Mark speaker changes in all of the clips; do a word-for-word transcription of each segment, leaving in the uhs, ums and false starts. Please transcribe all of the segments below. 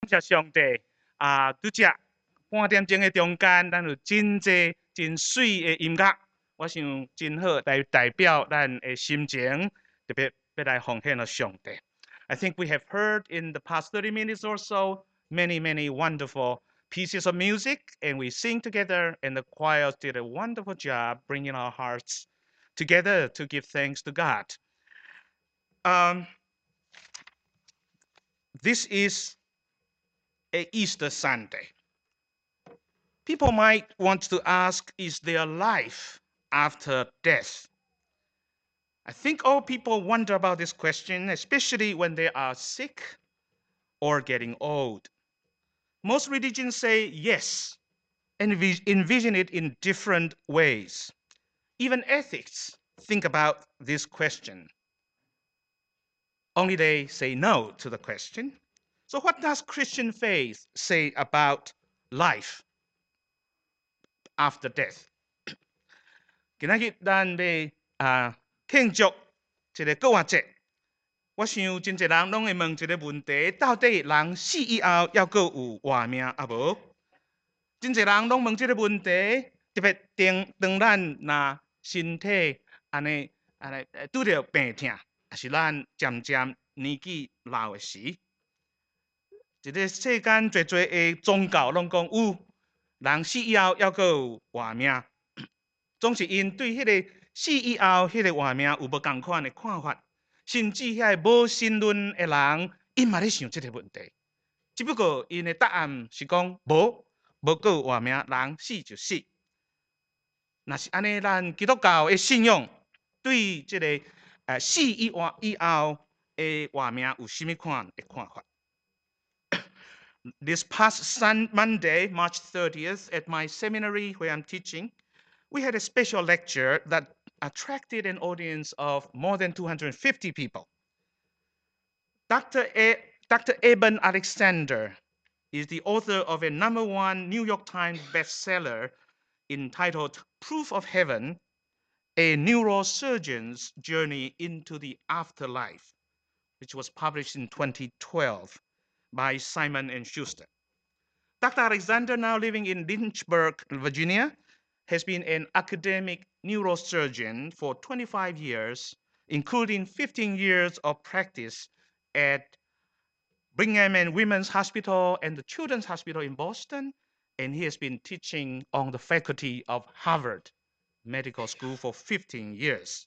Speaker 1: 谢上帝啊！拄只半点钟的中间，咱有真济真水的音乐，我想真好来代表咱的心情，特别要来奉献了上帝。I think we have heard in the past thirty minutes or so many, many wonderful pieces of music, and we sing together, and the choir did a wonderful job bringing our hearts together to give thanks to God. Um, this is a Easter Sunday. People might want to ask, is there life after death? I think all people wonder about this question, especially when they are sick or getting old. Most religions say yes and envision it in different ways. Even atheists think about this question. Only they say no to the question. So, what does Christian faith say about life after death? 今仔日咱要啊庆祝一个国庆节，我想真侪人拢会问一个问题：到底人死以后还阁有活命啊无？真侪人拢问这个问题，特别当当咱若身体安尼安尼拄着病痛，还是咱渐渐年纪老的时，一个世间侪侪的宗教拢讲有人死以后还阁有活命。总是因对迄个死以后迄个活命有无共款的看法，甚至遐无神论的人，因嘛咧想即个问题。只不过因的答案是讲无，无个有活命，人死就死。若是安尼，咱基督教的信仰对即个呃死以活以后的活命有甚物款的看法？This past Sun Monday, March thirtieth, at my seminary where I'm teaching, we had a special lecture that attracted an audience of more than two hundred fifty people. Doctor A, Doctor Eben Alexander is the author of a number one New York Times bestseller entitled Proof of Heaven, A Neurosurgeon's Journey into the Afterlife, which was published in twenty twelve by Simon and Schuster. Doctor Alexander, now living in Lynchburg, Virginia, has been an academic neurosurgeon for twenty-five years, including fifteen years of practice at Brigham and Women's Hospital and the Children's Hospital in Boston, and he has been teaching on the faculty of Harvard Medical School for fifteen years.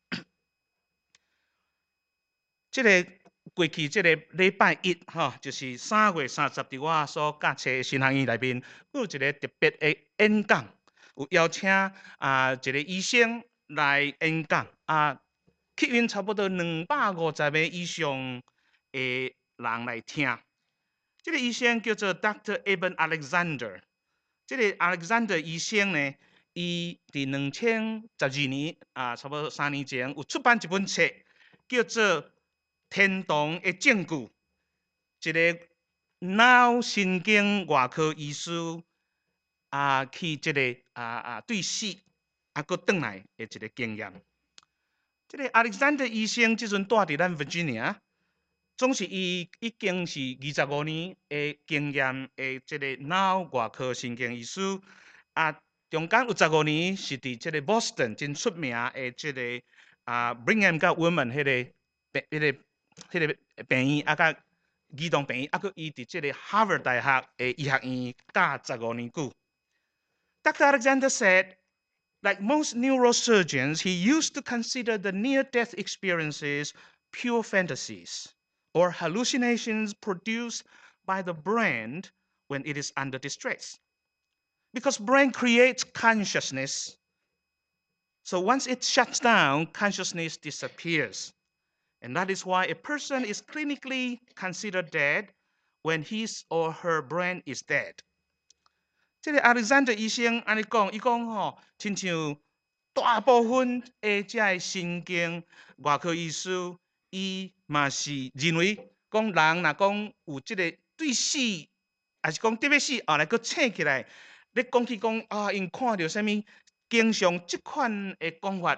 Speaker 1: 这个过去这个礼拜一，哈，就是三月三十，伫我所教册的新学院内面，有一个特别的演讲，有邀请啊一个医生来演讲，啊，吸引差不多两百五十个以上的人来听。这个医生叫做 Doctor Eben Alexander。这个 Alexander 医生呢，伊伫两千十二年啊，差不多三年前有出版一本册，叫做天堂的证据，一个脑神经外科医师啊，去这个啊啊对死啊，搁转来的一个经验。这个 Alexander 医生即阵住伫咱 Virginia， 总是伊已经是二十五年的经验的这个脑外科神经医师啊，中间有十五年是伫这个 Boston 真出名的这个啊 Brigham 甲 Women 迄个迄个。迄个病院啊，甲儿童病院，啊，佮伊伫即个 Harvard 大学诶医学院教十五年久。Doctor Alexander said, like most neurosurgeons, he used to consider the near-death experiences pure fantasies or hallucinations produced by the brain when it is under distress. Because brain creates consciousness, so once it shuts down, consciousness disappears. And that is why a person is clinically considered dead when his or her brain is dead. 这个 Alexander 医生安尼讲，伊讲吼，亲像大部分的这个神经外科医师，伊嘛是认为讲人若讲有这个对死，还是讲特别死后来佫醒起来，咧讲起讲啊，因看到啥物，经常即款的讲法。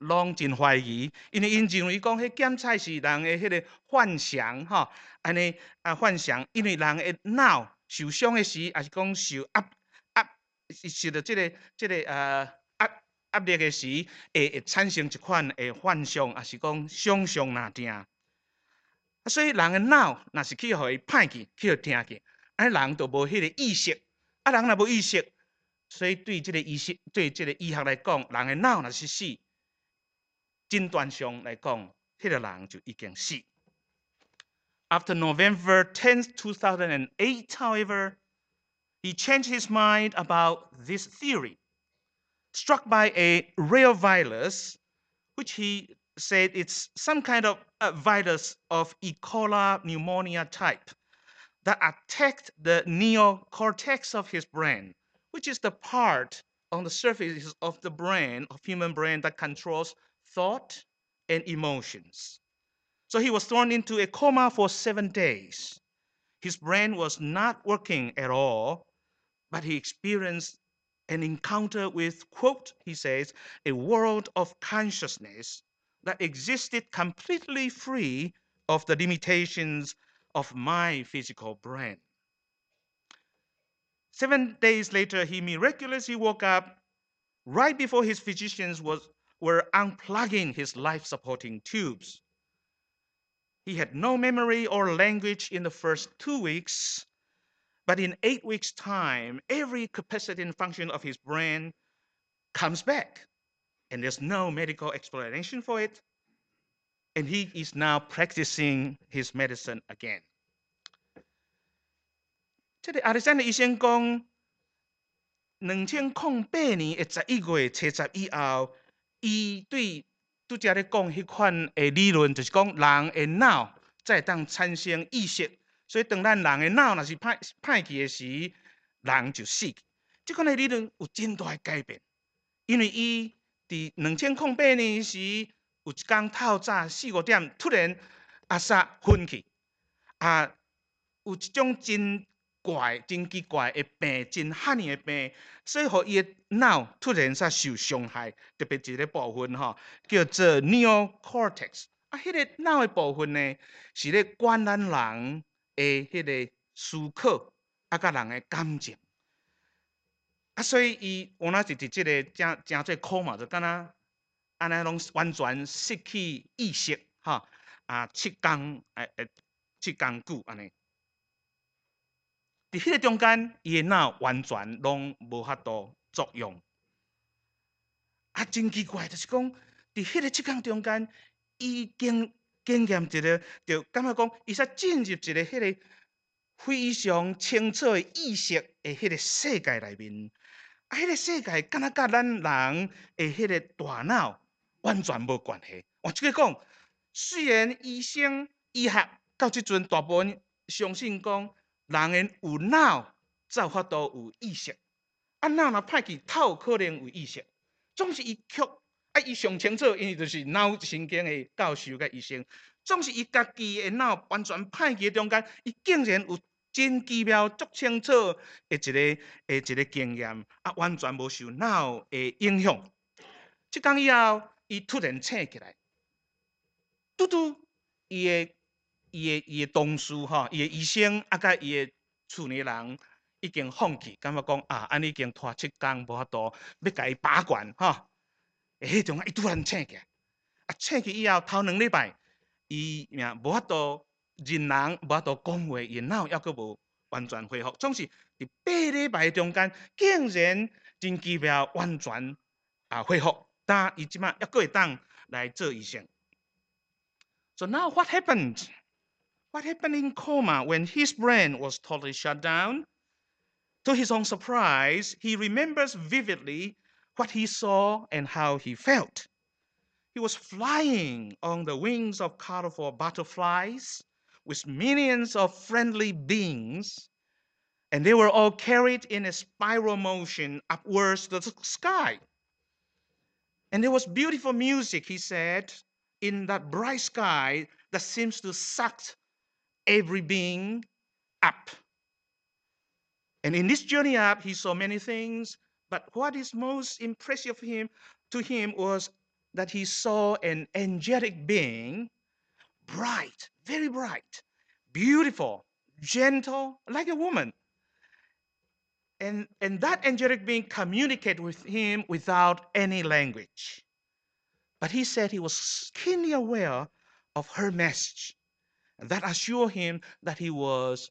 Speaker 1: 拢真怀疑，因为因认为讲，迄检菜是人的迄个幻想，吼，安尼啊幻想，因为人的脑受伤的时，也是讲受压压受到即、这个即、这个呃压压力的时，会会产生一款诶幻想，也是讲想象若定。啊，所以人的脑若是去互伊歹去，去互听去，安尼人就无迄个意识。啊，人若无意识，所以对即个医学，对即个医学来讲，人的脑若是死，诊断上来讲，迄、个人就已经死。After November tenth, two thousand eight, however, he changed his mind about this theory, struck by a rare virus, which he said it's some kind of a virus of E. coli pneumonia type that attacked the neocortex of his brain, which is the part on the surface of the brain, of human brain, that controls thought and emotions. So he was thrown into a coma for seven days. His brain was not working at all, but he experienced an encounter with, quote, he says, a world of consciousness that existed completely free of the limitations of my physical brain. Seven days later, he miraculously woke up right before his physicians was, were unplugging his life-supporting tubes. He had no memory or language in the first two weeks, but in eight weeks' time, every capacity and function of his brain comes back. And there's no medical explanation for it. And he is now practicing his medicine again. 这个亚历山大医生讲，两千零八年的十一月七十以后，伊对拄则咧讲迄款的理论，就是讲人的脑才会当产生意识，所以当咱人的脑若是歹歹去的时，人就死去。即款的理论有真大的改变，因为伊伫两千零八年时，有一天透早四五点，突然阿煞昏去，啊，有一种真怪、真奇怪的病，真罕见的病，所以互伊的脑突然煞受伤害，特别一个部分吼，叫做 neocortex。啊，迄、个脑的部分呢，是咧管咱人的迄个思考，啊，甲人的感情。啊，所以伊有哪是伫即个真真做苦嘛，就敢若安尼拢完全失去意识，吼啊，七天诶诶，七天久安尼。伫迄个中间，伊的脑完全拢无法度作用。啊，真奇怪，就是讲，伫迄个七天中间，伊经经验一个，就感觉讲，伊才进入一个迄个非常清楚的意识的迄个世界内面。啊，迄个世界敢若甲咱人的迄个大脑完全无关系。换即个讲，虽然医生医学到即阵大部分相信讲，人的有脑才有法度有意识，啊脑若歹去，透有可能有意识。总是伊曲啊，伊上清楚，因为就是脑神经的教授甲医生，总是伊家己的脑完全歹去中间，伊竟然有真奇妙、足清楚的一个诶一个经验，啊，完全无受脑的影响。即天以后，伊突然醒起来，拄拄伊的伊的伊的同事吼，伊的医生啊，甲伊的厝内人已经放弃，感觉讲啊，安尼已经拖七天无法度要甲伊拔管吼。诶，迄种啊，伊突然醒起来，啊，醒起以后头两礼拜，伊命无法度认人，无法度讲话，伊脑抑阁无完全恢复，总是伫八礼拜中间，竟然真奇妙，完全啊恢复。但伊即马抑阁会当来做医生。So now what happened? What happened in coma when his brain was totally shut down? To his own surprise, he remembers vividly what he saw and how he felt. He was flying on the wings of colorful butterflies with millions of friendly beings, and they were all carried in a spiral motion upwards to the sky. And there was beautiful music, he said, in that bright sky that seems to suck every being up. And in this journey up, he saw many things, but what is most impressive him, to him was that he saw an angelic being, bright, very bright, beautiful, gentle, like a woman. And, and that angelic being communicated with him without any language. But he said he was keenly aware of her message, and that assured him that he was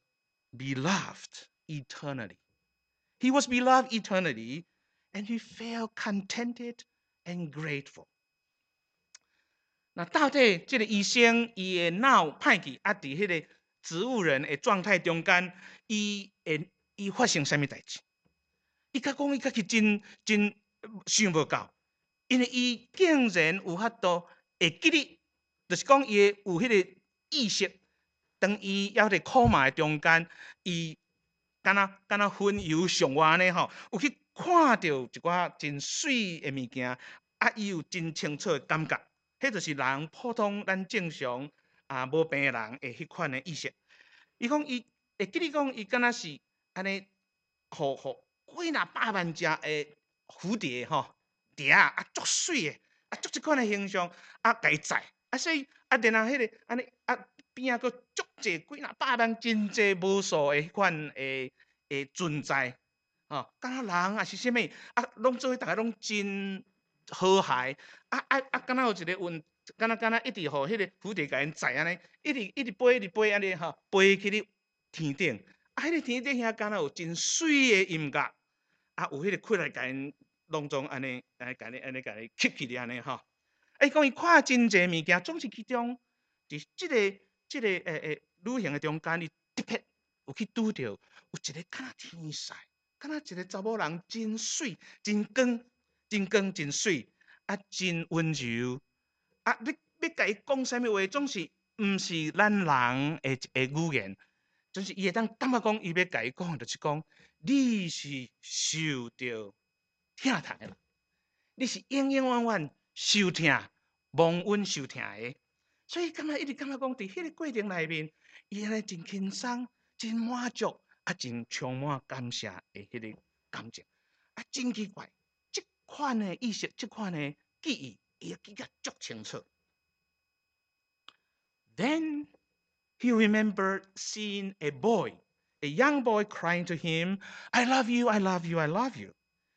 Speaker 1: beloved eternally. He was beloved eternally, and he felt contented and grateful. 那到底这个医生伊的脑歹去，啊，伫迄个植物人的状态中间，伊会伊发生什么代志？伊甲讲，伊家己真真想不到，因为伊竟然有法度会记得，就是讲伊有迄个意识，当伊要伫苦嘛中间，伊敢若敢若魂游上外呢吼，有去看到一寡真水的物件，啊，伊有真清楚的感觉。迄就是人普通咱正常啊无病的人的迄款的意识。伊讲伊会记得讲，伊敢若是安尼，互互几若百万只的蝴蝶吼，蝶啊啊足水的，啊足即款的形象，啊家载，啊所以啊然后迄个安尼啊边仔佫足济几若百万真济无数的迄款诶诶存在，吼，敢若人啊是啥物啊，拢做伙逐个拢真。和谐，啊啊啊！敢若有一个运，敢若敢若一直互迄个蝴蝶甲因载安尼，一直一直飞，一直飞安尼吼，飞去咧天顶。啊，迄个天顶遐敢若有真水的音乐，啊，有迄个气来甲因拢总安尼，安尼甲你安尼甲你吸起咧安尼吼。伊讲伊看真济物件，总是其中，伫即个即个诶诶旅行的中间，伊特别有去拄着有一个敢若天使，敢若一个查某人真水真光。真光真水，啊，真温柔，啊，你要甲伊讲啥物话，总是毋是咱人的的语言，总是伊会当感觉讲，伊要甲伊讲，就是讲，你是受着疼痛的，你是永永远远受疼、蒙恩受疼的，所以感觉一直感觉讲，伫迄个过程内面，伊安尼真轻松、真满足，啊，真充满感谢的迄个感情，啊，真奇怪。款的意识，这款的记忆，伊记得足清楚。Then he remembered seeing a boy, a young boy crying to him, "I love you, I love you, I love you."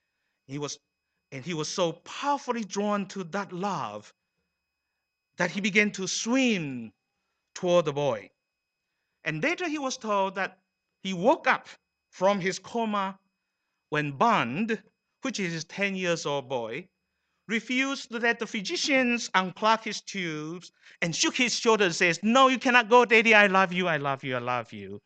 Speaker 1: He was, and he was so powerfully drawn to that love that he began to swim toward the boy. And later he was told that he woke up from his coma when Bond, which is his ten years old boy, refused to let the physicians unplug his tubes and shook his shoulder and says, "No, you cannot go, Daddy. I love you. I love you. I love you."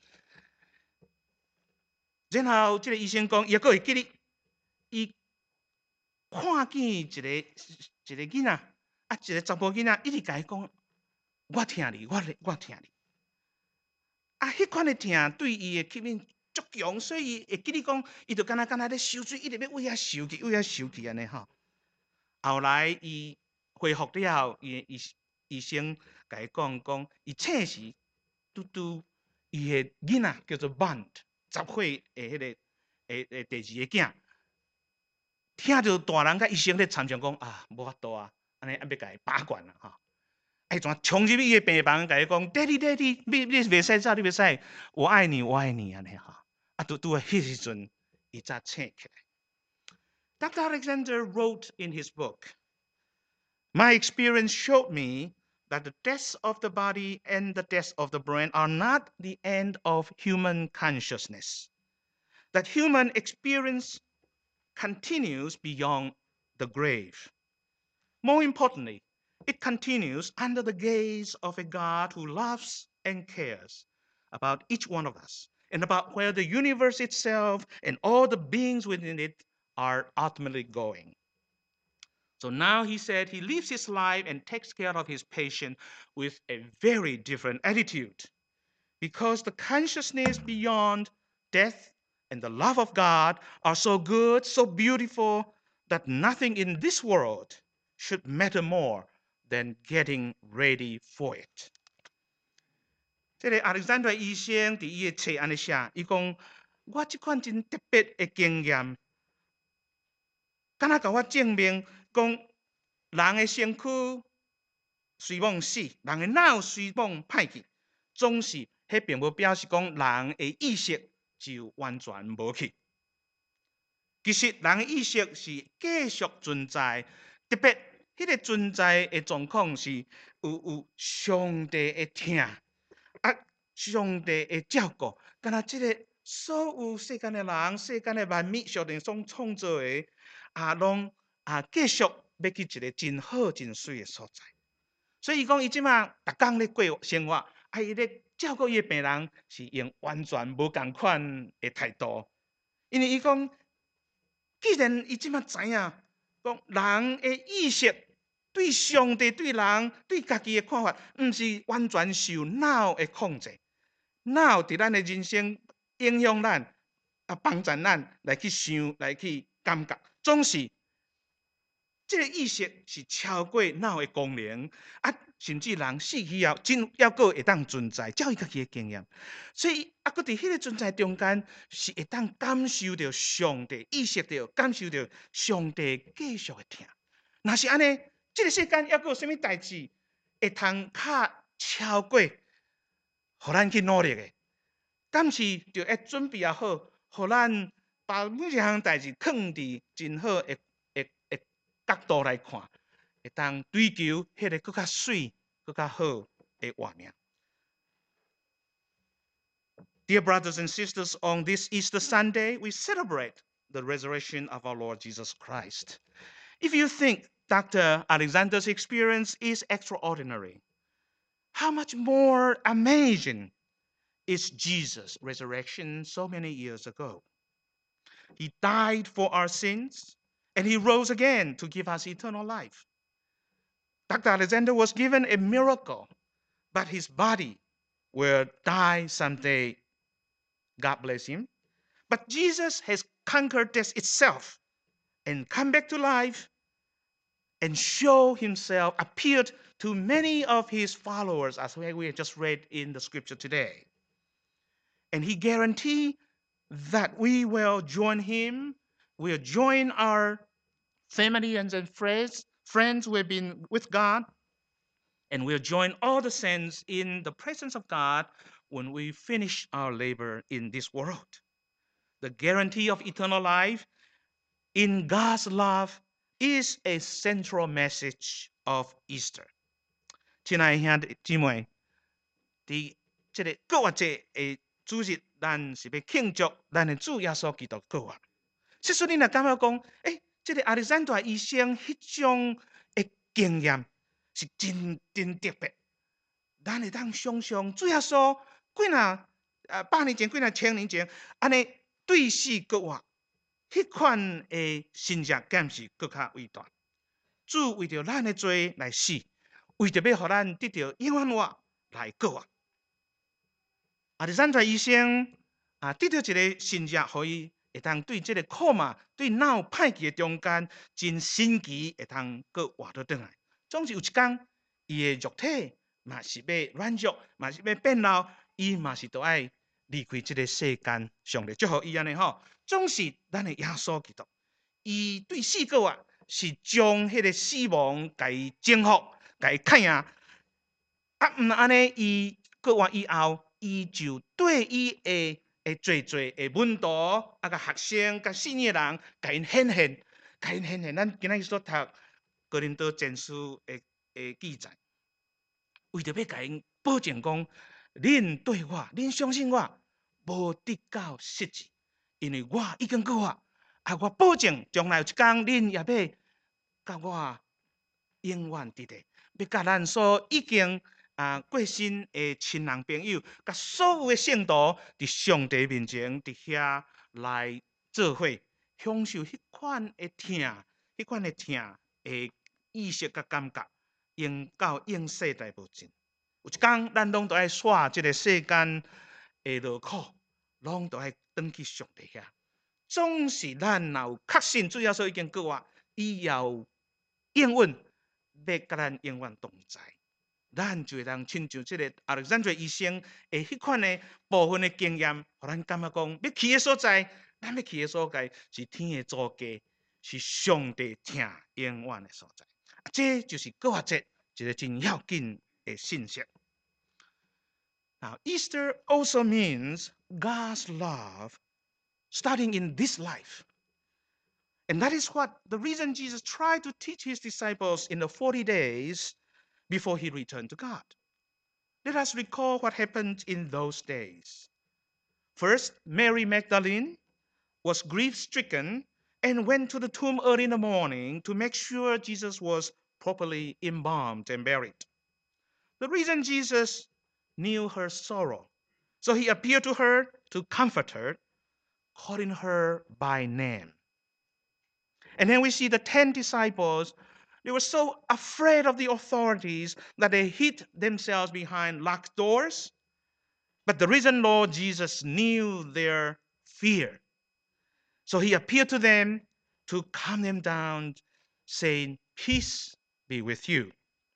Speaker 1: 然后这个医生讲，伊还会记得，伊看见一个一个囡仔，啊，一个查甫囡仔，一直甲伊讲，我疼你，我我疼你。啊，迄款的疼对伊的吸引足强，所以伊会记得讲，伊就敢若敢若咧受水，一直要为遐受去，为遐受去安尼吼。后来伊恢复了后，伊医医生甲伊讲讲，伊醒时拄拄伊的囡仔叫做 Bond， 十岁的迄、那个诶诶第二个囝，听到大人甲医生咧参详讲啊，无法度啊，安尼啊要甲伊拔管啦吼。哎，怎冲入伊的病房，甲伊讲 ，Daddy Daddy， 你你袂使走，你袂使，我爱你，我爱你安尼吼。啊，拄拄啊，迄时阵伊才醒起来。Doctor Alexander wrote in his book, "My experience showed me that the death of the body and the death of the brain are not the end of human consciousness. That human experience continues beyond the grave. More importantly, it continues under the gaze of a God who loves and cares about each one of us and about where the universe itself and all the beings within it are ultimately going." So now he said he lives his life and takes care of his patient with a very different attitude, because the consciousness beyond death and the love of God are so good, so beautiful, that nothing in this world should matter more than getting ready for it. 这个 Alexander 医生伫伊的册安尼写，伊讲我即款真特别的经验，敢若甲我证明讲， 人的身躯虽往死，人的脑虽往歹去，总是迄并无表示讲人的意识就完全无去。其实人的意识是继续存在，特别迄个存在的状况是有有上帝的疼，啊，上帝的照顾，敢若即个所有世间的人、世间的万物，上帝所创造的，啊，拢啊继续要去一个真好、真水的所在。所以伊讲，伊即马逐工咧过生活，啊，伊咧照顾伊的病人，是用完全无共款的态度。因为伊讲，既然伊即马知影，讲人的意识对上帝、对人、对家己的看法，毋是完全受脑的控制。脑伫咱的人生影响咱，啊，帮助咱来去想、来去感觉，总是。这个意识是超过脑的功能啊，甚至人死去后，真要个会当存在，照伊家己的经验，所以啊，搁伫迄个存在中间，是会当感受到上帝，意识到感受到上帝继续的疼。若是安尼，这个世间要个有啥物代志会通较超过，互咱去努力的？敢是就要准备也好，互咱把每一项代志放伫真好的。角度来看，会当追求迄个更较水、更较好的画面。Dear brothers and sisters, on this Easter Sunday, we celebrate the resurrection of our Lord Jesus Christ. If you think Doctor Alexander's experience is extraordinary, how much more amazing is Jesus' resurrection so many years ago? He died for our sins, and he rose again to give us eternal life. Doctor Alexander was given a miracle, but his body will die someday. God bless him. But Jesus has conquered death itself and come back to life and show himself, appeared to many of his followers, as we just read in the scripture today. And he guaranteed that we will join him, we'll join our family and friends, friends who have been with God, and we'll join all the saints in the presence of God when we finish our labor in this world. The guarantee of eternal life in God's love is a central message of Easter. 亲爱的兄弟姊妹，伫这个国活节的主日，咱是要庆祝咱的主耶稣基督国活。即使你若感觉讲，诶，这个亚历山大医生迄种的经验是真真特别，咱会当想象主耶稣几若啊百年前、几若千年前，安尼对死国活，迄款的信仰敢是更较伟大。主为着咱的罪来死，为着要互咱得到永远活来国活。亚历山大医生啊，得到一个信仰，可以会当对这个苦嘛，对脑歹去的中间，真神奇会当搁活倒转来。总是有一天，伊的肉体嘛是要软弱，嘛是要变老，伊嘛是都爱离开这个世间。上帝祝福伊安尼吼，总是咱的耶稣基督，伊对死个啊，是将迄个死亡甲伊征服，甲伊看赢。啊，毋安尼，伊过活以后，伊就对伊的的做做的门徒啊，甲学生、甲信的人，甲因显现，甲因显现。咱今仔日所读哥林多前书的的记载，为着要甲因保证讲，恁对我，恁相信我，无得到失志，因为我已经过活，啊，我保证将来有一天，恁也要甲我永远伫地，要甲咱所已经。啊，过身的亲人朋友，甲所有的圣徒伫上帝面前，伫遐来做伙，享受迄款的疼，迄款的疼的意识甲感觉，永到永世代无尽。有一天，咱拢都爱煞即个世间的劳苦，拢都爱转去上帝遐。总是咱若有确信，主要说已经过活，伊有应允，要甲咱永远同在。咱就会当亲像这个亚历山大医生的迄款的部分的经验，互咱感觉讲，要去的所在，咱要去的所在是天的祖家，是上帝疼永远的所在。 这就是复活节一个真要紧的信息。Now, Easter also means God's love starting in this life. And that is what the reason Jesus tried to teach his disciples in the forty days before he returned to God. Let us recall what happened in those days. First, Mary Magdalene was grief-stricken and went to the tomb early in the morning to make sure Jesus was properly embalmed and buried. The reason Jesus knew her sorrow, so he appeared to her to comfort her, calling her by name. And then we see the ten disciples. They were so afraid of the authorities that they hid themselves behind locked doors. But the risen Lord Jesus knew their fear. So he appeared to them to calm them down, saying, Peace be with you.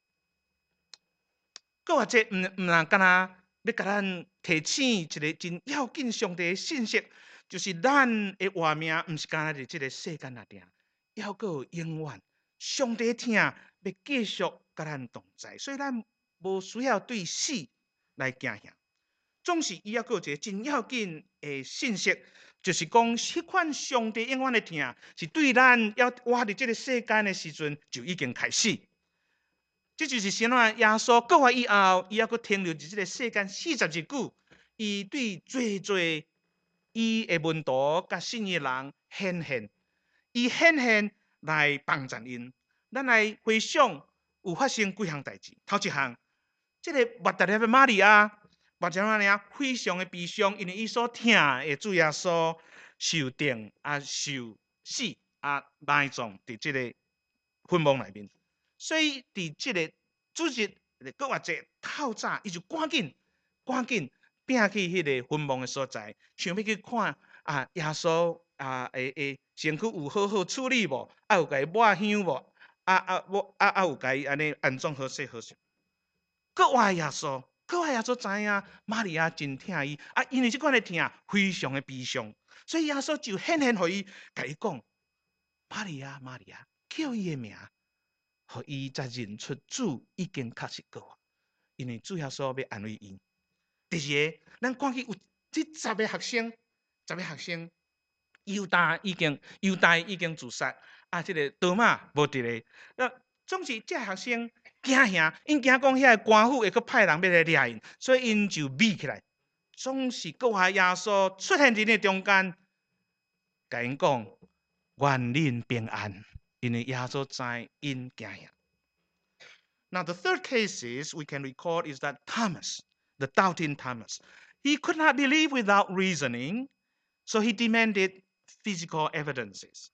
Speaker 1: 搁或者唔唔能干那要甲咱提醒一个真要紧上帝的信息，就是咱的活命唔是干那伫这个世间那点，要搁有永远。上帝听要继续甲咱同在，所以咱无需要对死来惊吓。总是伊还搁有一个真要紧的信息，就是讲迄款上帝永远的听，是对咱要活伫这个世间的时阵就已经开始。这就是神啊！耶稣复活以后，伊还阁停留伫这个世间四十日久，伊对最最伊的门徒甲信的人显现，伊显现来帮助因。咱来回想有发生几项代志。头一项，这个抹大拉的玛利亚，抹大拉呢非常的悲伤，因为伊所听的主耶稣受定啊受死啊埋葬伫这个坟墓内面。所以，伫即个主日复活节透早，伊就赶紧、赶紧拼去迄个坟墓的所在，想要去看啊，耶稣啊，诶诶，身躯有好好处理无？啊，有甲伊抹香无？啊啊，我啊啊，有甲伊安尼安装好势好势。搁活耶稣，搁活耶稣知影玛利亚真疼伊，啊，因为即款的疼非常的悲伤，所以耶稣就显现互伊，甲伊讲：玛利亚，玛利亚，叫伊的名。互伊才认出主已经确实过活，因为主耶稣要安慰伊。第二个，咱看去有这十个学生，十个学生，犹大已经犹大已经自杀，啊，这个多马无伫咧。那总是这学生惊吓，因惊讲遐个官府会去派人要来抓因，所以因就密起来。总是搁下耶稣出现伫咧中间，甲因讲愿恁平安。因为耶稣知因惊吓。Now, the third case we can record is that Thomas, the doubting Thomas, he could not believe without reasoning, so he demanded physical evidences.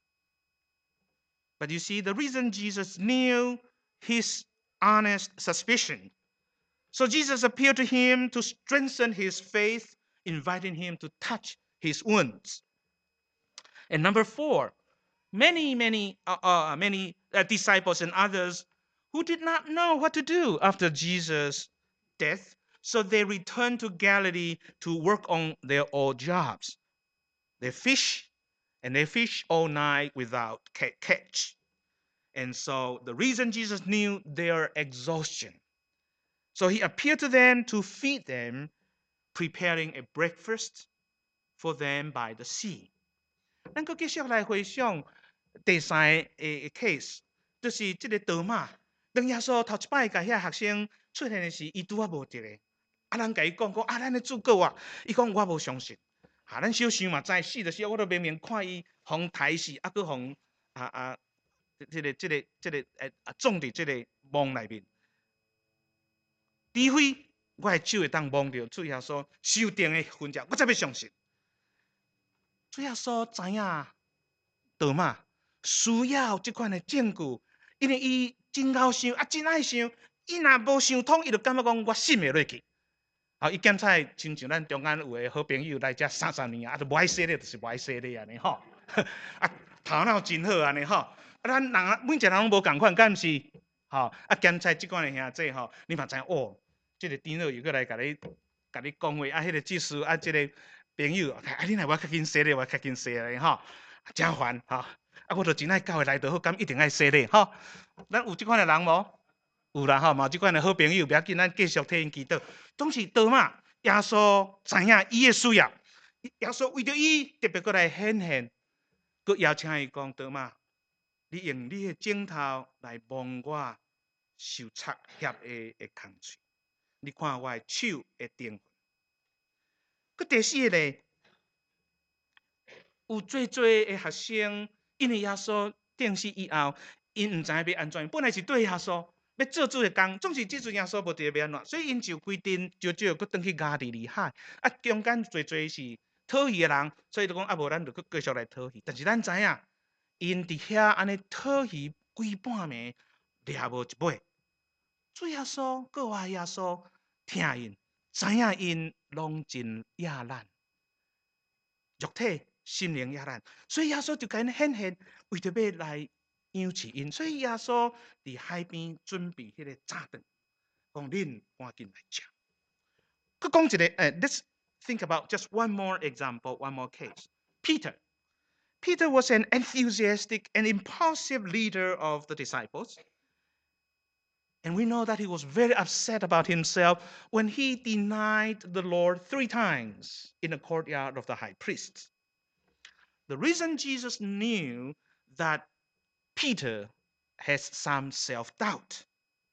Speaker 1: But you see, the reason Jesus knew his honest suspicion, so Jesus appeared to him to strengthen his faith, inviting him to touch his wounds. And number four, many, many, uh, uh, many uh, disciples and others who did not know what to do after Jesus' death, so they returned to Galilee to work on their old jobs. They fish, and they fish all night without catch. And so the reason Jesus knew their exhaustion, so he appeared to them to feed them, preparing a breakfast for them by the sea. 咱搁继续来回想第三个 case， 就是这个多马。当耶稣头一摆甲遐学生出现的时，伊拄啊无伫咧。啊，人甲伊讲讲啊，咱的主角啊，伊讲我无相信。啊，咱小想嘛，知死就死，我都明明看伊互抬死，啊，佮互啊啊，这个这个这个诶啊，撞伫这个梦内面。除非我的手会当摸着主耶稣受定的痕迹，我才要相信。主耶稣知影多马需要即款的证据，因为伊真够想，啊真爱想，伊若无想通，伊就感觉讲我信袂落去。啊，伊检查亲像咱中间有个好朋友来遮三十年啊，啊都无爱说咧，就是无爱说咧安尼吼。啊，头脑真好安尼吼。啊，咱人每一个人拢无共款，敢毋是？吼，啊检查即款的兄弟吼，你嘛知哦，即、这个电脑又过来甲你甲你讲话，啊，迄、那个技术啊，即、这个朋友，啊，你若我较紧说咧，我较紧说咧吼，真烦吼。 啊，我著真爱教会来就好，敢一定爱说咧，吼。咱有即款诶人无？有啦，吼，嘛有即款诶好朋友，不要紧，咱继续替因祈祷。总是倒嘛，耶稣知影伊诶需要，耶稣为着伊特别过来显现，佮邀请伊讲倒嘛，你用你诶镜头来望我受拆协诶诶空喙，你看我诶手会定份。佮第四个咧，有做做诶学生，因为耶稣定死以后，因毋知影要安怎，本来是对耶稣要做主诶工，总是即阵耶稣无伫要安怎，所以因就规定少少佮转去加利利海，啊中间做做是讨鱼诶人，所以就讲啊无咱就佮继续来讨鱼，但是咱知影，因伫遐安尼讨鱼规半暝，掠无一尾，主耶稣佮我耶稣听因，知影因拢真亚难。肉体、心灵也难，所以耶稣就甲因显现，为着要来养饲因。所以耶稣伫海边准备迄个炸弹，讲恁赶紧来吃。佮讲一个，诶、uh, ，Let's think about just one more example, one more case. Peter. Peter was an enthusiastic and impulsive leader of the disciples. And we know that he was very upset about himself when he denied the Lord three times in the courtyard of the high priest. The reason Jesus knew that Peter has some self-doubt.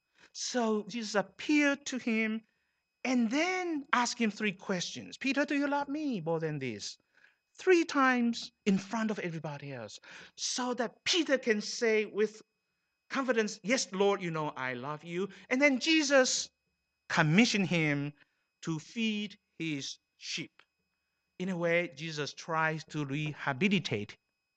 Speaker 1: So Jesus appeared to him and then asked him three questions. Peter, do you love me more than this? Three times in front of everybody else, so that Peter can say with confidence, yes, Lord, you know I love you. And then Jesus commissioned him to feed his sheep. In a way, Jesus tries to rehabilitate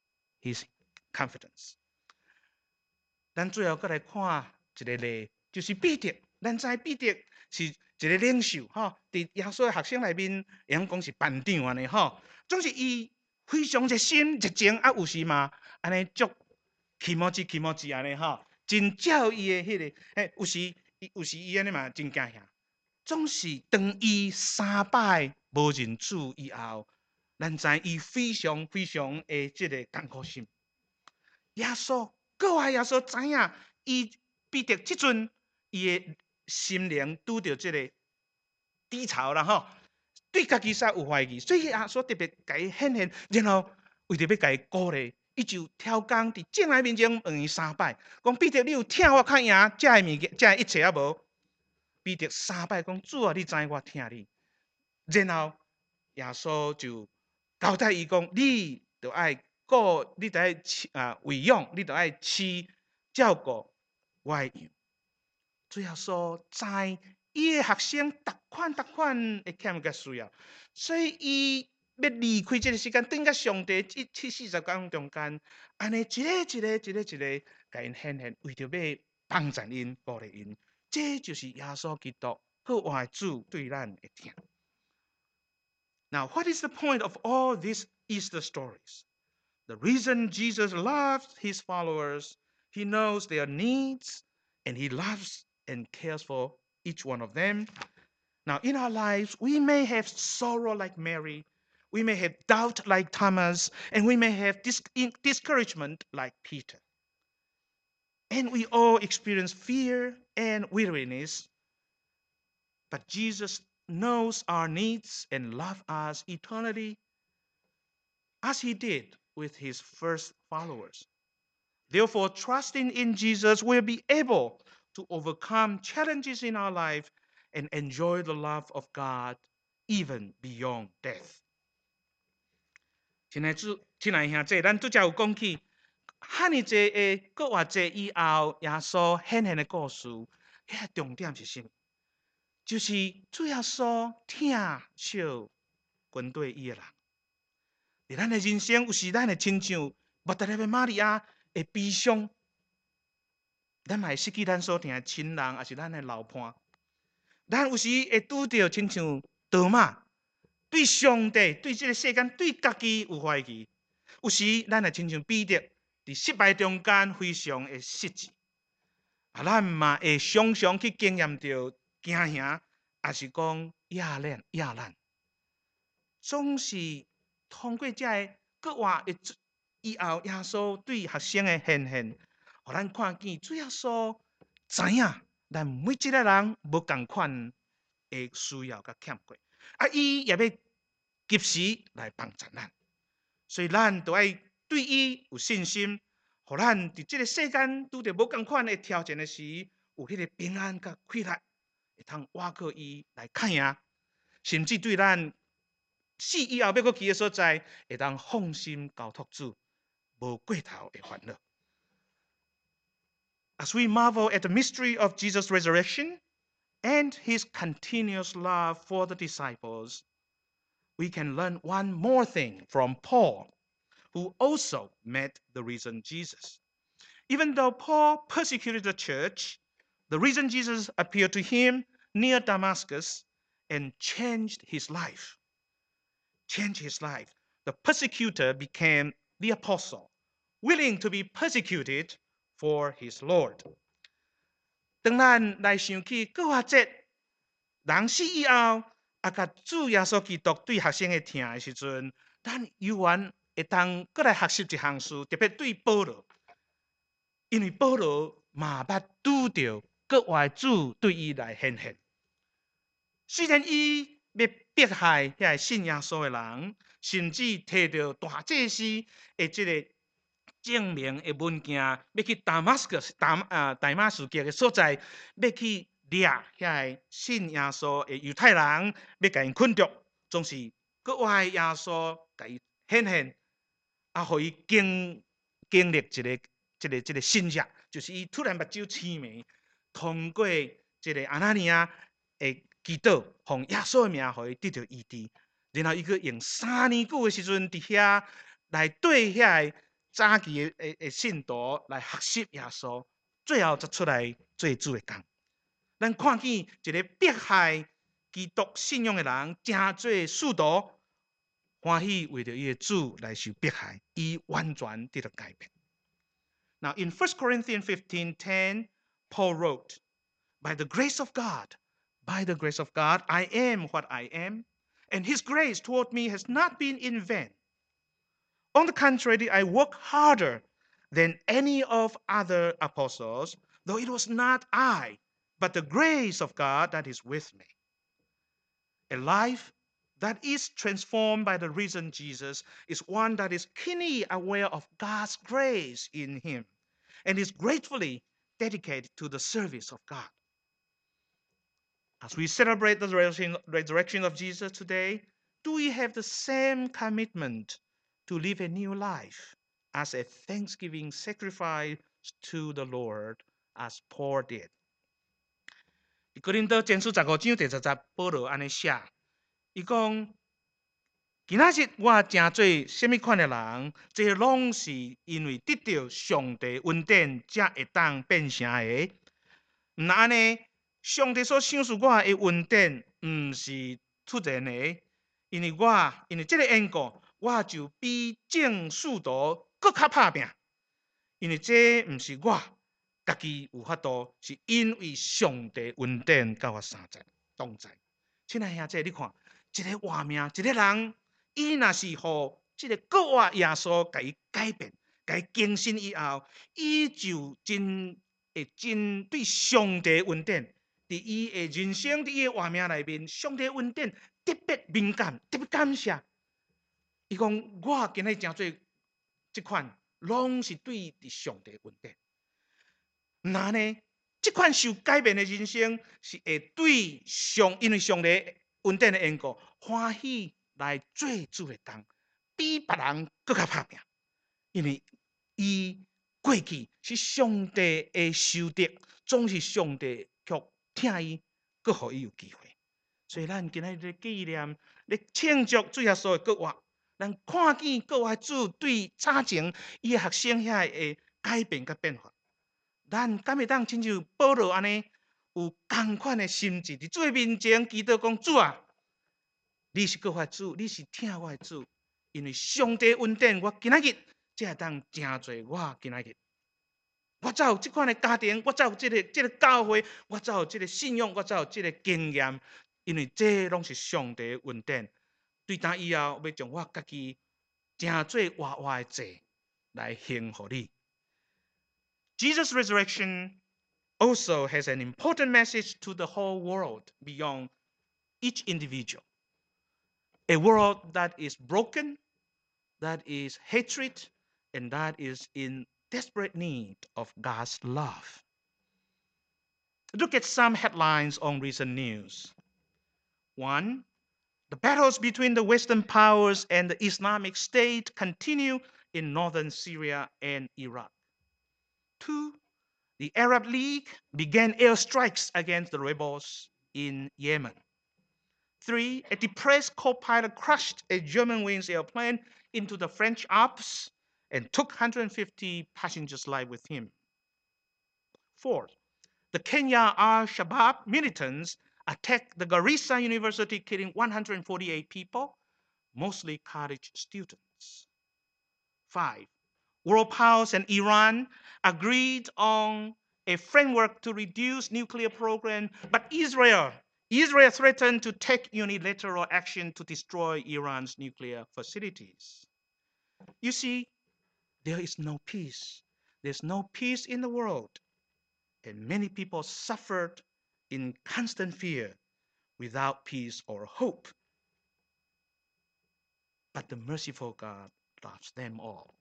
Speaker 1: his confidence. 咱最后再来看一个例，就是彼得。咱知彼得是一个领袖，吼，伫耶稣的学生内面，会晓讲是班长安尼，吼。总是伊非常热心、热情，啊，有时嘛，安尼足气毛子、气毛子安尼，吼，真照伊的迄、那个，诶，有时，有时伊安尼嘛真惊吓。总是当伊三摆无认主以后，咱知伊非常非常的即个艰苦心。耶稣，各位耶稣知影，伊彼得即阵伊的心灵拄着即个低潮啦，吼，对家己煞有怀疑，所以耶稣特别甲伊显现，然后为着要甲伊鼓励，伊就挑工伫众人面前问伊三摆，讲彼得，你有听我较赢遮的物件，遮的一切啊无？彼得三摆讲主啊，你知我听你，然后耶稣就交代伊讲，你着爱顾，你着爱啊喂养，你着爱饲照顾我的羊。主耶稣知伊的学生逐款逐款会欠个需要，所以伊要离开这个时间，等甲上帝一七四十天中间，安尼一个一个一个一个甲因显现，为着要帮助因、鼓励因。这就是耶稣基督和我的主对咱的听。Now, what is the point of all these Easter stories? The reason Jesus loves his followers, he knows their needs, and he loves and cares for each one of them. Now, in our lives, we may have sorrow like Mary, we may have doubt like Thomas, and we may have dis- discouragement like Peter. And we all experience fear and weariness. But Jesus knows our needs and loves us eternally, as he did with his first followers. Therefore, trusting in Jesus, we'll be able to overcome challenges in our life and enjoy the love of God even beyond death. 亲爱主，亲爱兄弟，咱拄则有讲起，哈尼济诶，搁偌济以后，耶稣显现的故事，遐重点是啥？就是主耶稣疼惜军队伊诶人。伫咱诶人生，有时咱会亲像莫达拉的玛利亚会悲伤，咱嘛会失去咱所疼诶亲人，也是咱诶老伴。咱有时会拄着亲像多马，对上帝、对这个世间、对家己有怀疑。有时咱会亲像彼得，伫失败中间非常的失志。啊，咱嘛会常常去经验到惊吓，也是讲亚难、亚难，总是通过这个国外的以后耶稣对学生的显现，互咱看见主耶稣知影咱每一个人无共款的需要甲欠过，啊，伊也要及时来帮助咱，所以咱都爱对伊有信心，互咱伫即个世间拄着无共款的挑战的时，有迄个平安甲快乐，会通倚靠伊来看赢，甚至对咱死以后要搁去的所在，会当放心交托主，无过头的烦恼。As we marvel at the mystery of Jesus' resurrection and his continuous love for the disciples, we can learn one more thing from Paul, who also met the risen Jesus. Even though Paul persecuted the church, the risen Jesus appeared to him near Damascus and changed his life. Changed his life. The persecutor became the apostle, willing to be persecuted for his Lord. 当咱来想起过活节，人死以后，啊，甲主耶稣基督对学生的听的时阵，咱犹原会当过来学习一项事，特别对保罗，因为保罗嘛捌拄着国外主对伊来显现。虽然伊要迫害遐信耶稣的人，甚至摕着大祭司的即个证明的文件，要去大马士革大啊大马士革的所在，要去掠遐信耶稣的犹太人，要甲因困住，总是国外耶稣甲伊显现，啊，互伊经经历一个即个即个信仰，就是伊突然目睭青眉，通过即个阿那尼亚的祈祷，奉耶稣的名，互伊得到医治。然后伊去用三年久的时阵，伫遐来对遐早期的诶诶信徒来学习耶稣，最后才出来做主的工。咱看见一个迫害基督信仰的人，真做使徒，欢喜为着伊的主来受迫害，伊完全得到改变。Now in First Corinthians fifteen ten, Paul wrote, "By the grace of God, by the grace of God, I am what I am, and His grace toward me has not been in vain. On the contrary, I work harder than any of other apostles, though it was not I, but the grace of God that is with me." A life that is transformed by the risen Jesus is one that is keenly aware of God's grace in him and is gratefully dedicated to the service of God. As we celebrate the resurrection of Jesus today, do we have the same commitment to live a new life as a thanksgiving sacrifice to the Lord as Paul did? 哥林多前书十五章第十节，保罗安尼写，伊讲：今仔日我真做什么款的人，这拢是因为得到上帝恩典，才会当变成的。毋那安尼，上帝所赏赐我的恩典，毋是突然的，因为我因为这个缘故，我就比正使徒搁较拍拼，因为这毋是我家己有法度，是因为上帝恩典甲我三在同在。亲爱兄弟，你看，一个活命，一个人，伊若是互即个国外耶稣甲伊改变、甲伊更新以后，伊就真会真对上帝恩典，伫伊的人生、伫伊的活命内面，上帝恩典特别敏感、特别感谢。伊讲我今日真做即款，拢是对伫上帝恩典。那呢？这款受改变的人生，是会对上，因为上帝恩典的缘故，欢喜来做主的工，比别人更加拍拼。因为伊过去是上帝的受德，总是上帝却听伊，搁互伊有机会。所以咱今日咧纪念，咧庆祝主耶稣的国活，咱看见国外主对早前伊的学生遐的改变甲变化。咱敢会当亲像保罗安尼有同款的心志，伫主的面前祈祷讲：主啊，你是国法主，你是听我的主，因为上帝恩典，我今仔日才会当真做我今仔日。我才有即款的家庭，我才有即个即个教会，我才有即个信仰，我才有即个经验，因为这拢是上帝的恩典。对当以后要将我家己真做活活的济， 来行给你。Jesus' resurrection also has an important message to the whole world beyond each individual. A world that is broken, that is hatred, and that is in desperate need of God's love. Look at some headlines on recent news. One, the battles between the Western powers and the Islamic State continue in northern Syria and Iraq. Two, the Arab League began airstrikes against the rebels in Yemen. Three, a depressed co-pilot crashed a Germanwings airplane into the French Alps and took one hundred fifty passengers' lives with him. Four, the Kenya Al-Shabaab militants attacked the Garissa University, killing one hundred forty-eight people, mostly college students. Five, world powers and Iran agreed on a framework to reduce nuclear program, but Israel, Israel threatened to take unilateral action to destroy Iran's nuclear facilities. You see, there is no peace. There's no peace in the world. And many people suffered in constant fear without peace or hope. But the merciful God loves them all.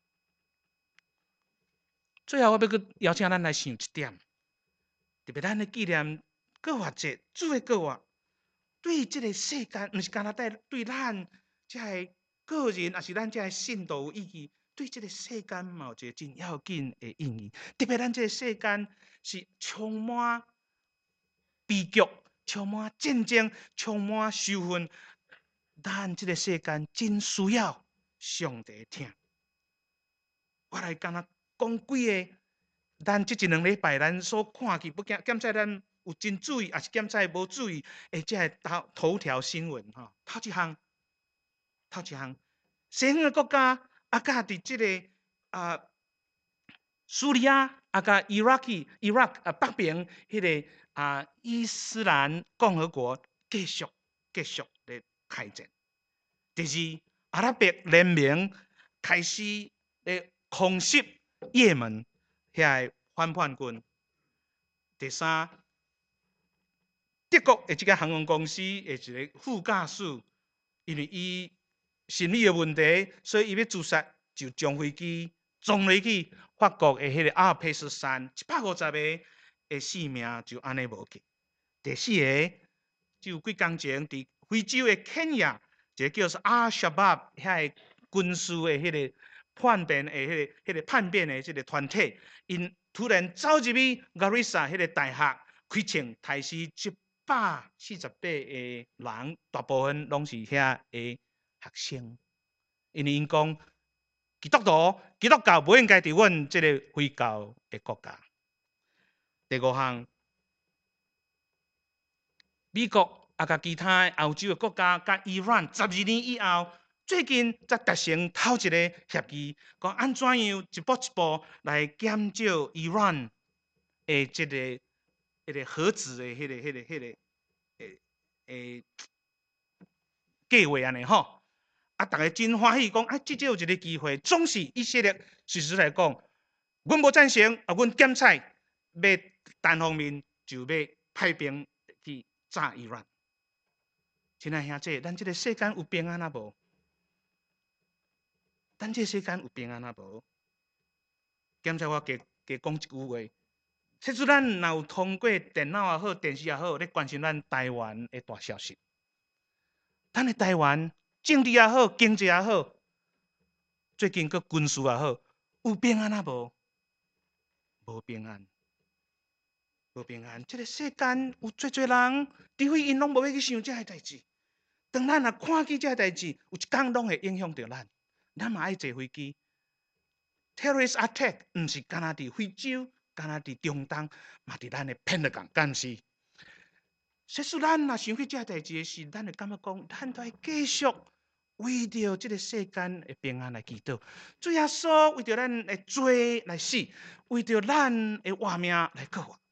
Speaker 1: 最后，我要去邀请咱来想一点，特别咱的纪念过活节、主的过活，对这个世间，不是单单对对咱这个个人，也是咱这个信徒有意义。对这个世间嘛有一个真要紧的意义。特别咱这个世间是充满悲剧、充满战争、充满仇恨，咱这个世间真需要上帝的听。我来敢若讲几个，咱这一两礼拜咱所看去，不检检测咱有真注意，还是检测无注意，诶，这个头头条新闻哈。头一项，头一项，西方的国家啊，甲伫这个啊，叙利亚啊，甲伊拉克、伊拉克啊北边迄个啊伊斯兰共和国继续继续咧开战。第二，阿拉伯联盟开始咧空袭也门遐反叛军。第三，德国的这个航空公司的一个副驾驶，因为伊心理的问题，所以伊要自杀，就将飞机撞落去法国的迄个阿尔卑斯山，一百五十个的性命就安尼无去。第四个，就有几工前伫非洲的肯亚，一个叫做阿sha巴遐个军事的迄个叛变的迄个、迄个叛变的即个团体，因突然走入去 Garissa 迄个大学开枪，杀死一百四十八个人，大部分拢是遐的学生。因为因讲，基督徒、基督教不应该伫阮即个非教的国家。第五项，美国啊，甲其他欧洲的国家，甲伊朗十二年以后，最近才达成头一个协议，讲安怎样一步一步来减少伊朗的即个、迄个核子的迄个、迄个、迄个诶诶计划安尼吼。啊，大家真欢喜，讲啊，至少有一个机会。总是以色列，事实来讲，阮无赞成，啊，阮检采要单方面就要派兵去炸伊朗。亲爱兄弟，咱这个世间有平安啊无？咱这个世间有平安啊无？检采我加加讲一句话，即使咱若有通过电脑也好、电视也好，咧关心咱台湾的大消息，咱的台湾。政治也好，经济也好，最近个军事也好，有平安啊无？无平安，无平安。这个世间有最多人，除非因拢无要去想这个代志。当咱若看见这个代志，有一天拢会影响到咱。咱嘛爱坐飞机。Terrorist attack 毋是干那伫非洲，干那伫中东，嘛伫咱的片的港干是。即使咱若想起这个代志的时，咱会感觉讲，咱都要继续。为着这个世间的平安来祈祷，主耶稣为着咱的罪来死，为着咱的活命来过活。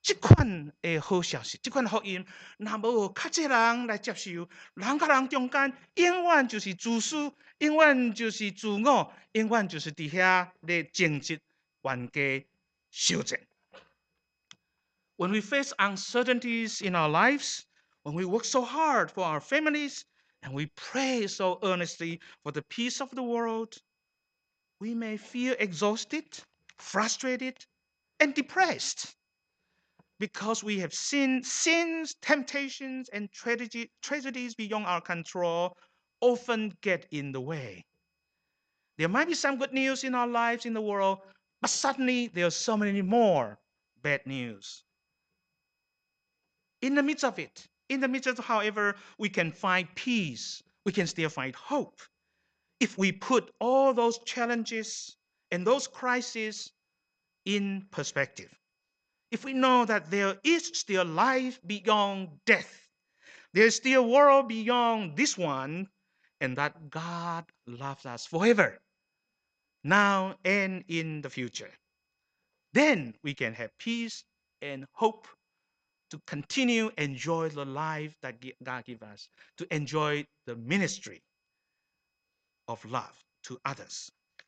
Speaker 1: 这款的好消息，这款福音，若无较济人来接受，人甲人中间永远就是自私，永远就是自我，永远就是伫遐咧争执、冤家、相争。When we face uncertainties in our lives, when we work so hard for our families, and we pray so earnestly for the peace of the world, we may feel exhausted, frustrated, and depressed because we have seen sins, temptations, and tragedy, tragedies beyond our control often get in the way. There might be some good news in our lives in the world, but suddenly there are so many more bad news. In the midst of it, in the midst of it, however, we can find peace. We can still find hope if we put all those challenges and those crises in perspective. If we know that there is still life beyond death, there is still a world beyond this one, and that God loves us forever, now and in the future, then we can have peace and hope to continue enjoy the life that God gives us, to enjoy the ministry of love to others.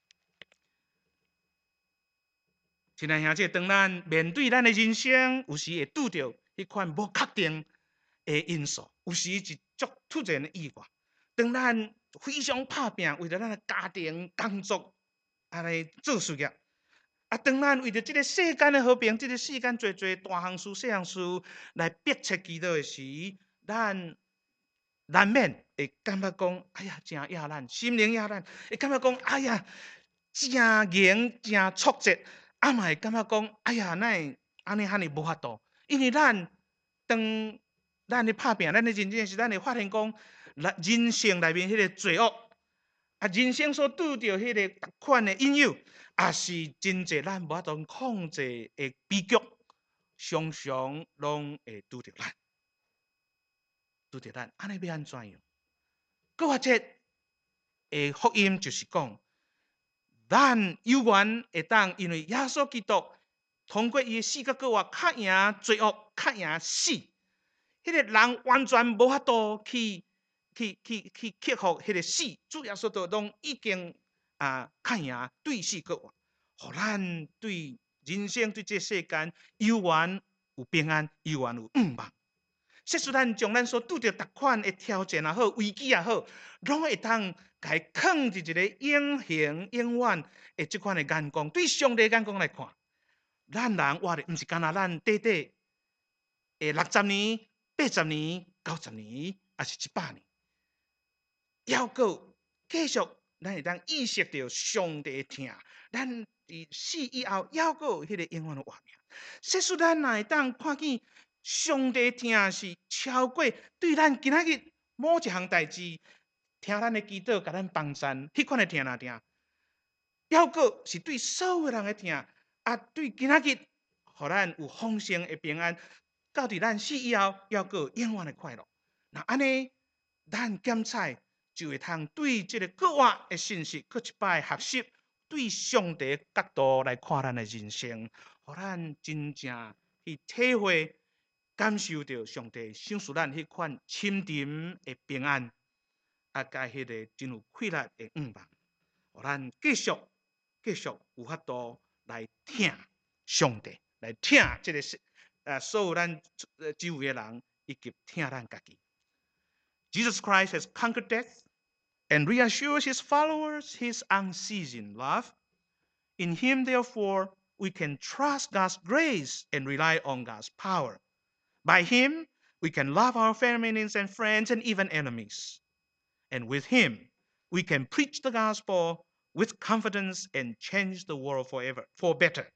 Speaker 1: 亲爱兄姐，当咱面对咱的人生，有时会拄着迄款无确定的因素，有时是足突然的意外。当咱非常打拼，为了咱的家庭、工作，安尼做事业。啊，当咱为着即个世间的和平，即个世间做做大项事、小项事来迫切祈祷的时，咱难免会感觉讲，哎呀，真亚咱，心灵亚咱，会感觉讲，哎呀，真严、真挫折。啊嘛会感觉讲，哎呀，哪会安尼哈尼无法度？因为咱当咱咧拍拼，咱咧认真时，咱会发现讲，人生内面迄个罪恶，啊，人生所拄着迄个逐款的引诱，也是真济咱无法度控制的悲剧，常常拢会拄着咱，拄着咱，安尼要安怎样？搁或者，诶，福音就是讲。咱有缘会当，因为耶稣基督通过伊死甲活活，较赢罪恶，较赢死。迄个人完全无法度去去去去克服迄个死，主耶稣都拢已经啊较赢对死活活，互咱对人生对这世间有缘有平安，有缘有盼望。说出咱将咱所拄着逐款的挑战也好，危机也好，拢会当。该放伫一个永恒、永远的即款的眼光，对上帝眼光来看，咱人活的毋是干那咱短短诶六十年、八十年、九十年，还是一百年，要搁继续，咱会当意识到上帝的疼，咱伫死以后，要搁有迄个永远的活命。说出咱若会当看见上帝的疼是超过对咱今仔日某一项代志。听咱的祈祷，甲咱帮衬，迄款的听哪听，要搁是对所有人的听，啊，对今仔日，互咱有丰盛的平安，到伫咱死以后，要搁永远的快乐。那安尼，咱检采就会通对这个国外的信息，搁一摆学习，对上帝角度来看咱的人生，互咱真正去体会、感受到上帝赏赐咱迄款深沉的平安。啊，甲迄个真有快乐的愿望，互咱继续继续有法度来听上帝，来听这个啊所有咱周围的人，以及听咱家己。Jesus Christ has conquered death and reassures his followers his unceasing love. In him, therefore, we can trust God's grace and rely on God's power. By him, we can love our families and friends and even enemies. And with him, we can preach the gospel with confidence and change the world forever, for better.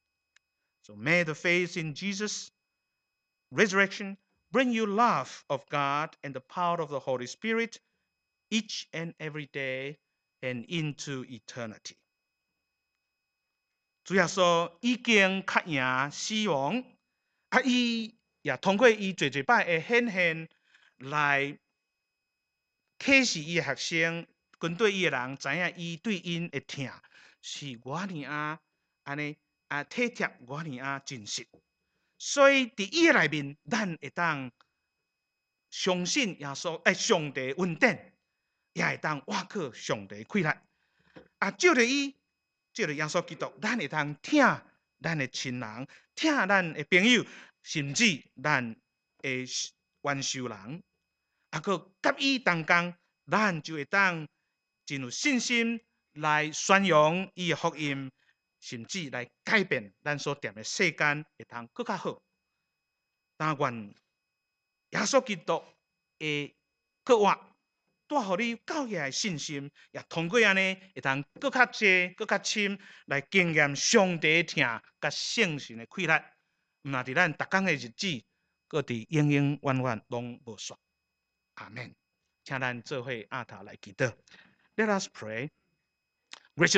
Speaker 1: So may the faith in Jesus' resurrection bring you love of God and the power of the Holy Spirit each and every day and into eternity. 主耶稣已經較贏死亡，啊，伊也通過伊最最擺的顯現來。启示伊的學生，跟對伊的人知影，伊對因的疼是偌爾啊，安尼啊體貼，偌爾啊真實。 所以伫伊诶内面，咱会当相信耶稣，诶，上帝恩典，也会当倚靠上帝气力。啊，照着伊，照着耶稣基督，咱会当听咱诶亲人，听咱诶朋友，甚至咱诶元首人，啊，佮甲伊同工，咱就会当真有信心来宣扬伊诶福音，甚至来改变咱所踮诶世间，会通更较好。但愿耶稣基督诶国活带互你教育诶信心，也通过安尼会通更较济、更较深来经验上帝诶疼甲圣神诶气力。毋那伫咱逐工诶日子，搁伫永永远远拢无煞。阿免，请咱做伙额头来祈祷。Let us pray.